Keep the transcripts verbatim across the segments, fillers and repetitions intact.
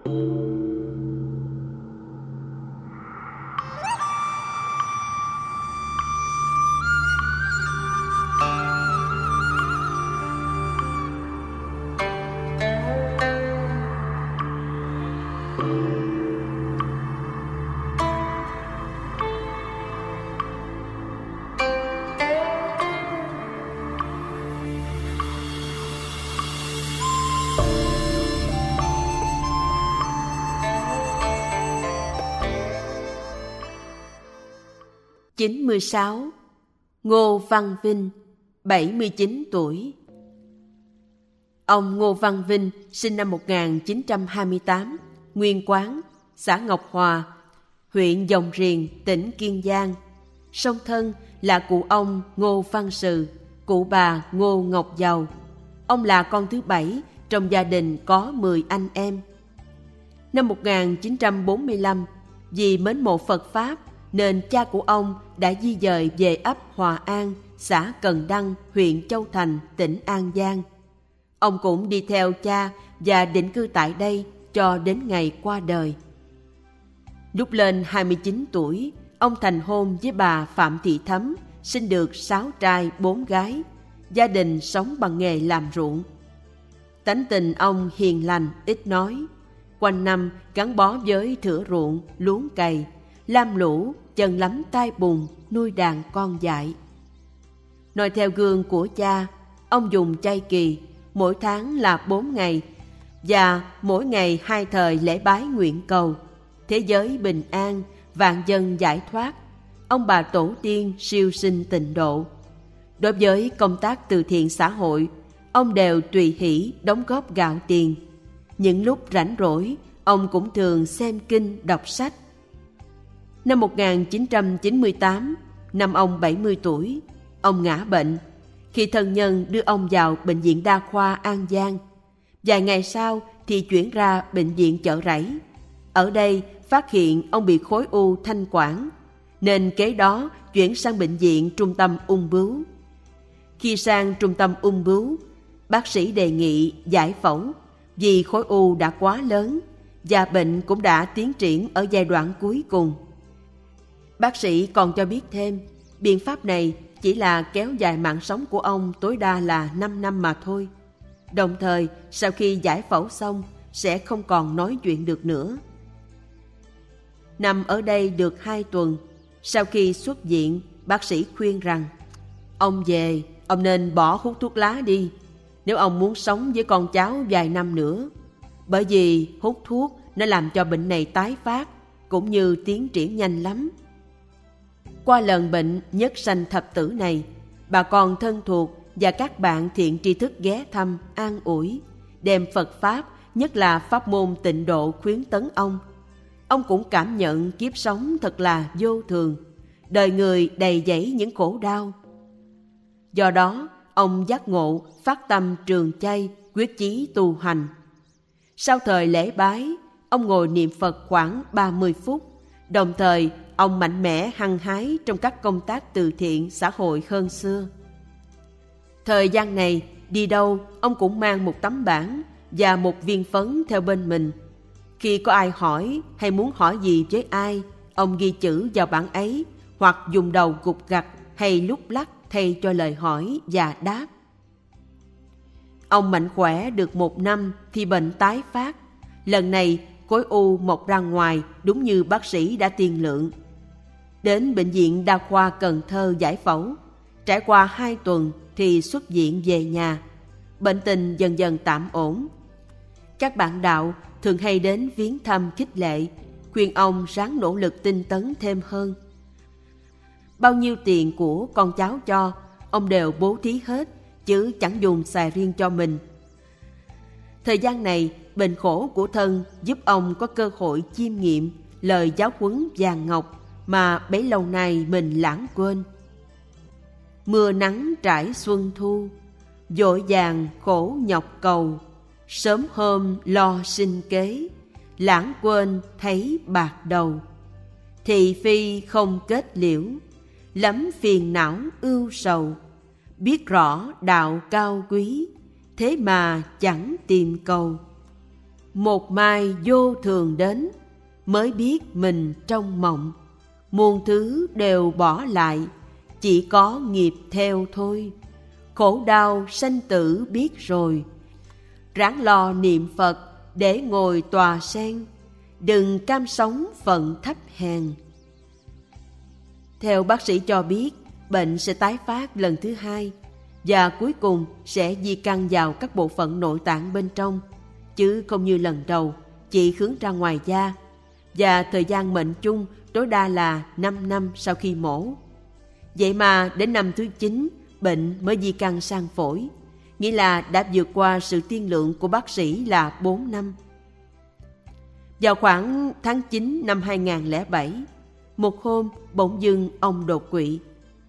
chín mươi sáu. Ngô Văn Vinh, bảy mươi chín tuổi. Ông Ngô Văn Vinh sinh năm một nghìn chín trăm hai mươi tám, nguyên quán, xã Ngọc Hòa, huyện Dòng Riềng, tỉnh Kiên Giang. Song thân là cụ ông Ngô Văn Sự, cụ bà Ngô Ngọc Giàu. Ông là con thứ bảy trong gia đình có mười anh em. Năm một nghìn chín trăm bốn mươi lăm, vì mến mộ Phật Pháp nên cha của ông đã di dời về ấp Hòa An, xã Cần Đăng, huyện Châu Thành, tỉnh An Giang. Ông cũng đi theo cha và định cư tại đây cho đến ngày qua đời. Lúc lên hai mươi chín tuổi, ông thành hôn với bà Phạm Thị Thấm, sinh được sáu trai bốn gái. Gia đình sống bằng nghề làm ruộng. Tánh tình ông hiền lành, ít nói. Quanh năm gắn bó với thửa ruộng, luống cày, lam lũ, chân lắm tay bùn, nuôi đàn con dại. Noi theo gương của cha, ông dùng chay kỳ, mỗi tháng là bốn ngày, và mỗi ngày hai thời lễ bái nguyện cầu thế giới bình an, vạn dân giải thoát, ông bà tổ tiên siêu sinh tịnh độ. Đối với công tác từ thiện xã hội, ông đều tùy hỷ đóng góp gạo tiền. Những lúc rảnh rỗi, ông cũng thường xem kinh, đọc sách. Năm một nghìn chín trăm chín mươi tám, năm ông bảy mươi tuổi, ông ngã bệnh. Khi thân nhân đưa ông vào Bệnh viện Đa khoa An Giang, vài ngày sau thì chuyển ra Bệnh viện Chợ Rẫy. Ở đây phát hiện ông bị khối u thanh quản, nên kế đó chuyển sang Bệnh viện Trung tâm Ung bướu. Khi sang Trung tâm Ung bướu, bác sĩ đề nghị giải phẫu vì khối u đã quá lớn và bệnh cũng đã tiến triển ở giai đoạn cuối cùng. Bác sĩ còn cho biết thêm, biện pháp này chỉ là kéo dài mạng sống của ông tối đa là năm năm mà thôi. Đồng thời, sau khi giải phẫu xong, sẽ không còn nói chuyện được nữa. Nằm ở đây được hai tuần, sau khi xuất viện, bác sĩ khuyên rằng ông về, ông nên bỏ hút thuốc lá đi, nếu ông muốn sống với con cháu vài năm nữa. Bởi vì hút thuốc nó làm cho bệnh này tái phát, cũng như tiến triển nhanh lắm. Qua lần bệnh nhất sanh thập tử này, bà con thân thuộc và các bạn thiện tri thức ghé thăm, an ủi, đem Phật Pháp, nhất là pháp môn tịnh độ khuyến tấn ông. Ông cũng cảm nhận kiếp sống thật là vô thường, đời người đầy dẫy những khổ đau. Do đó, ông giác ngộ, phát tâm trường chay, quyết chí tu hành. Sau thời lễ bái, ông ngồi niệm Phật khoảng ba mươi phút, đồng thời ông mạnh mẽ hăng hái trong các công tác từ thiện xã hội hơn xưa. Thời gian này, đi đâu ông cũng mang một tấm bảng và một viên phấn theo bên mình. Khi có ai hỏi hay muốn hỏi gì với ai, ông ghi chữ vào bảng ấy hoặc dùng đầu gục gặt hay lúc lắc thay cho lời hỏi và đáp. Ông mạnh khỏe được một năm thì bệnh tái phát. Lần này khối u mọc ra ngoài đúng như bác sĩ đã tiên lượng. Đến Bệnh viện Đa khoa Cần Thơ giải phẫu. Trải qua hai tuần thì xuất viện về nhà. Bệnh tình dần dần tạm ổn. Các bạn đạo thường hay đến viếng thăm khích lệ, khuyên ông ráng nỗ lực tinh tấn thêm hơn. Bao nhiêu tiền của con cháu cho, ông đều bố thí hết, chứ chẳng dùng xài riêng cho mình. Thời gian này, bệnh khổ của thân giúp ông có cơ hội chiêm nghiệm lời giáo huấn vàng ngọc mà bấy lâu nay mình lãng quên. Mưa nắng trải xuân thu, vội vàng khổ nhọc cầu, sớm hôm lo sinh kế, lãng quên thấy bạc đầu. Thị phi không kết liễu, lắm phiền não ưu sầu, biết rõ đạo cao quý, thế mà chẳng tìm cầu. một mai vô thường đến, mới biết mình trong mộng. Muôn thứ đều bỏ lại, chỉ có nghiệp theo thôi. Khổ đau sanh tử biết rồi, ráng lo niệm Phật để ngồi tòa sen. Đừng cam sống phận thấp hèn. Theo bác sĩ cho biết, bệnh sẽ tái phát lần thứ hai và cuối cùng sẽ di căn vào các bộ phận nội tạng bên trong, chứ không như lần đầu chỉ hướng ra ngoài da. Và thời gian mệnh chung tối đa là năm năm sau khi mổ. Vậy mà đến năm thứ chín, bệnh mới di căn sang phổi, nghĩa là đã vượt qua sự tiên lượng của bác sĩ là bốn năm. Vào khoảng tháng chín năm hai nghìn không trăm lẻ bảy, một hôm bỗng dưng ông đột quỵ.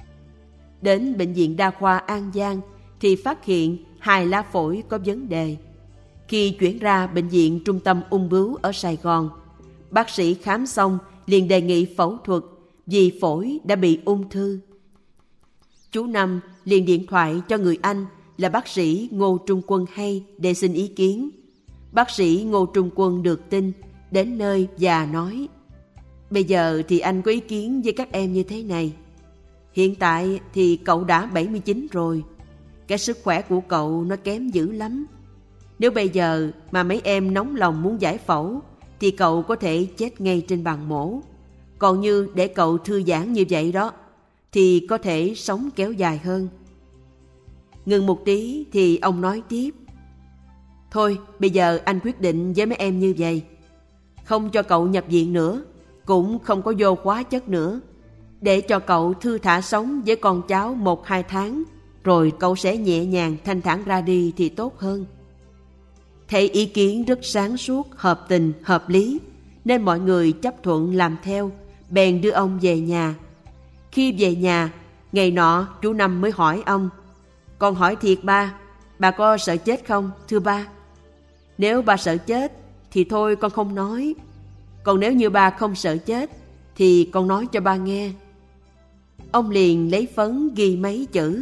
Đến bệnh viện đa khoa An Giang thì phát hiện hai lá phổi có vấn đề. Khi chuyển ra bệnh viện trung tâm ung bướu ở Sài Gòn, bác sĩ khám xong liền đề nghị phẫu thuật vì phổi đã bị ung thư. Chú Năm liền điện thoại cho người anh là bác sĩ Ngô Trung Quân hay để xin ý kiến. Bác sĩ Ngô Trung Quân được tin, đến nơi và nói: bây giờ thì anh có ý kiến với các em như thế này. Hiện tại thì cậu đã bảy mươi chín rồi, cái sức khỏe của cậu nó kém dữ lắm. Nếu bây giờ mà mấy em nóng lòng muốn giải phẫu thì cậu có thể chết ngay trên bàn mổ. Còn như để cậu thư giãn như vậy đó thì có thể sống kéo dài hơn. Ngừng một tí thì ông nói tiếp: thôi bây giờ anh quyết định với mấy em như vậy, không cho cậu nhập viện nữa, cũng không có vô hóa chất nữa, để cho cậu thư thả sống với con cháu một hai tháng, rồi cậu sẽ nhẹ nhàng thanh thản ra đi thì tốt hơn. Thấy ý kiến rất sáng suốt, hợp tình, hợp lý, nên mọi người chấp thuận làm theo, bèn đưa ông về nhà. Khi về nhà, ngày nọ chú Năm mới hỏi ông: con hỏi thiệt ba, bà có sợ chết không, thưa ba? Nếu ba sợ chết thì thôi con không nói, còn nếu như ba không sợ chết thì con nói cho ba nghe. Ông liền lấy phấn ghi mấy chữ: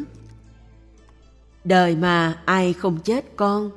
đời mà ai không chết con.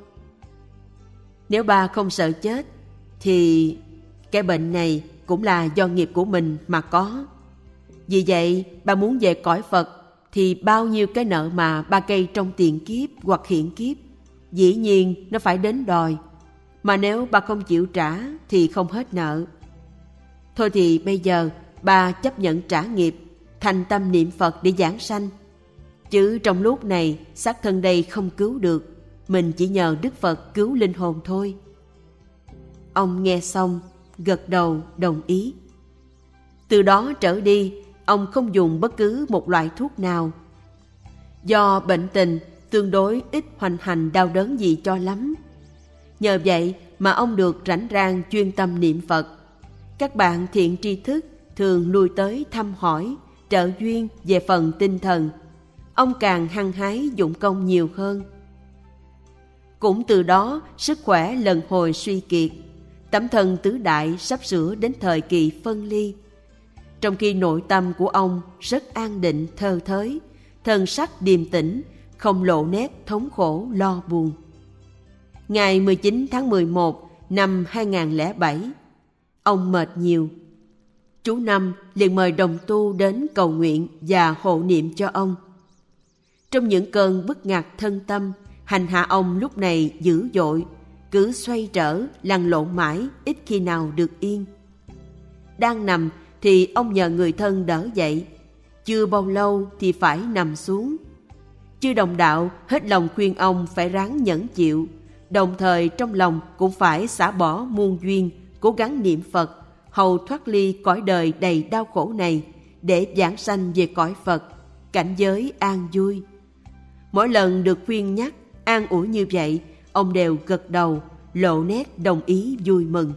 Nếu ba không sợ chết thì cái bệnh này cũng là do nghiệp của mình mà có. Vì vậy ba muốn về cõi Phật thì bao nhiêu cái nợ mà ba gây trong tiền kiếp hoặc hiện kiếp, dĩ nhiên nó phải đến đòi. Mà nếu ba không chịu trả thì không hết nợ. Thôi thì bây giờ ba chấp nhận trả nghiệp, thành tâm niệm Phật để giảng sanh. Chứ trong lúc này xác thân đây không cứu được, mình chỉ nhờ Đức Phật cứu linh hồn thôi. Ông nghe xong gật đầu đồng ý. Từ đó trở đi, ông không dùng bất cứ một loại thuốc nào. Do bệnh tình tương đối ít hoành hành đau đớn gì cho lắm. Nhờ vậy mà ông được rảnh rang chuyên tâm niệm Phật. Các bạn thiện tri thức thường lui tới thăm hỏi, trợ duyên về phần tinh thần. Ông càng hăng hái dụng công nhiều hơn. Cũng từ đó sức khỏe lần hồi suy kiệt, tẩm thần tứ đại sắp sửa đến thời kỳ phân ly. Trong khi nội tâm của ông rất an định thơ thới, thần sắc điềm tĩnh, không lộ nét thống khổ lo buồn. Ngày mười chín tháng mười một năm hai nghìn không trăm lẻ bảy, ông mệt nhiều. Chú Năm liền mời đồng tu đến cầu nguyện và hộ niệm cho ông. Trong những cơn bức ngặt thân tâm, hành hạ ông lúc này dữ dội, cứ xoay trở, lăn lộn mãi, ít khi nào được yên. Đang nằm thì ông nhờ người thân đỡ dậy, chưa bao lâu thì phải nằm xuống. Chư đồng đạo hết lòng khuyên ông phải ráng nhẫn chịu, đồng thời trong lòng cũng phải xả bỏ muôn duyên, cố gắng niệm Phật, hầu thoát ly cõi đời đầy đau khổ này, để giảng sanh về cõi Phật, cảnh giới an vui. Mỗi lần được khuyên nhắc, an ủi như vậy, ông đều gật đầu, lộ nét đồng ý vui mừng.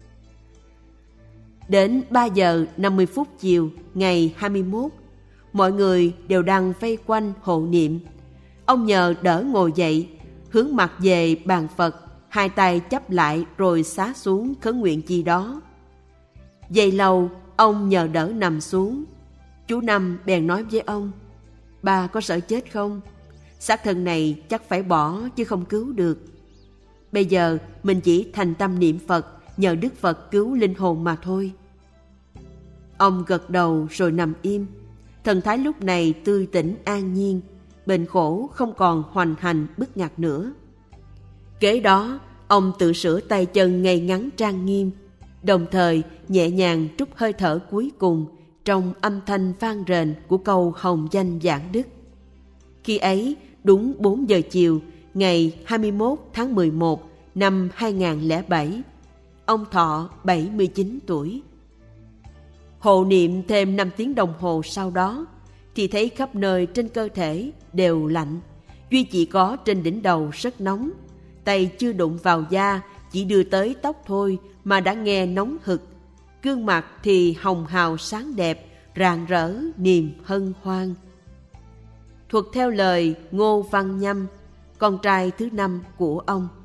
Đến ba giờ năm mươi phút chiều ngày hai mươi mốt, mọi người đều đang vây quanh hộ niệm. Ông nhờ đỡ ngồi dậy, hướng mặt về bàn Phật, hai tay chắp lại rồi xá xuống khấn nguyện chi đó. Vậy lâu, ông nhờ đỡ nằm xuống. Chú Năm bèn nói với ông: ba có sợ chết không? Xác thân này chắc phải bỏ chứ không cứu được. Bây giờ mình chỉ thành tâm niệm Phật, nhờ Đức Phật cứu linh hồn mà thôi. Ông gật đầu rồi nằm im. Thần thái lúc này tươi tỉnh an nhiên, bệnh khổ không còn hoành hành bức ngặt nữa. Kế đó, ông tự sửa tay chân ngay ngắn trang nghiêm, đồng thời nhẹ nhàng trút hơi thở cuối cùng trong âm thanh vang rền của câu hồng danh giảng đức. Khi ấy, đúng bốn giờ chiều, ngày hai mươi mốt tháng mười một năm hai nghìn không trăm lẻ bảy, ông thọ bảy mươi chín tuổi. Hộ niệm thêm năm tiếng đồng hồ sau đó, thì thấy khắp nơi trên cơ thể đều lạnh, duy chỉ có trên đỉnh đầu rất nóng. Tay chưa đụng vào da, chỉ đưa tới tóc thôi mà đã nghe nóng hực. Gương mặt thì hồng hào sáng đẹp, rạng rỡ niềm hân hoan. Thuật theo lời Ngô Văn Nhâm, con trai thứ năm của ông.